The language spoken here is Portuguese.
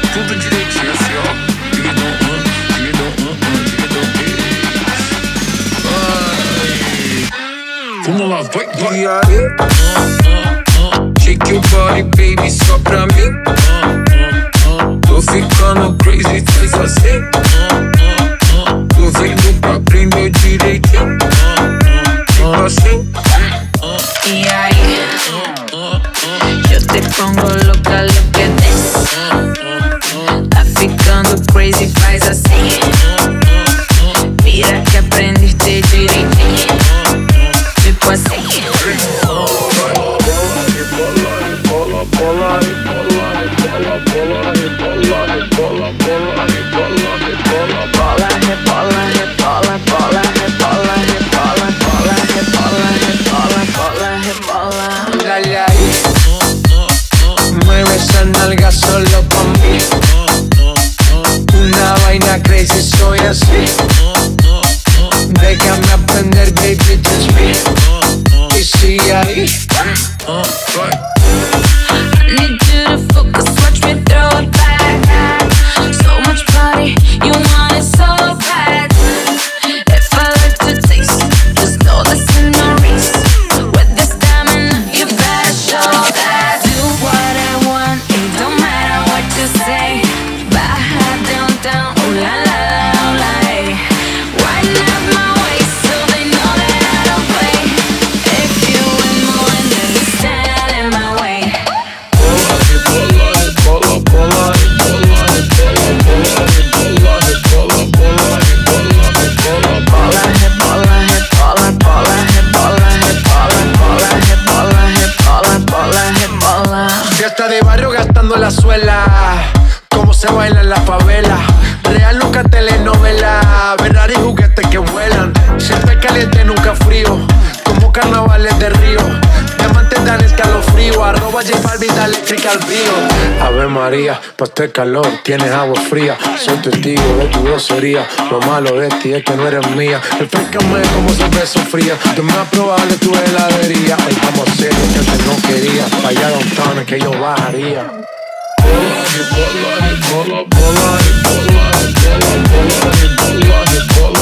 tudo direitinho assim, ó. Dividão, vamos lá, vai, vai. E aí? Shake your body, baby, só pra mim. Tô ficando crazy, faz assim. Tô vendo pra aprender direitinho. Tipo assim. Y ahí yo te pongo loca, lo que des. Tá ficando crazy, faz assim. Mira que aprendiste direitinho. Tipo assim. Dale ahí, mueve esa nalga solo pa' mí. Una vaina crazy, soy así. Déjame aprender, baby, just me. Y sigue ahí. I need you to focus, watch me throw it back. So much body, you want it so bad. If I like to taste, just know this ain't no race. With this stamina, you better show that. Do what I want, it don't matter what you say. Baja down, down, ooh la la la, ooh la hey. Wind up my waist so they know that I don't play. If you want more, then stand in my way. Fiesta de barrio gastando la suela. Cómo se baila en la favela. Real nunca telenovela. Ferrari juguetes que vuelan. Siempre caliente, nunca frío. Como carnavales de Río. Diamantes dan escalofrío. Arroba J Balvin, da eléctrica al río. Ave María, pa' este calor tienes agua fría. Soy testigo de tu grosería. Lo malo de ti es que no eres mía. Refrescame como cerveza fría. Lo más probable tu heladería. Hoy vamos a hacer lo que antes no quería. Pa' allá downtown es que yo bajaría. Bola, bola, bola, bola, bola, bola, bola, bola, bola, bola.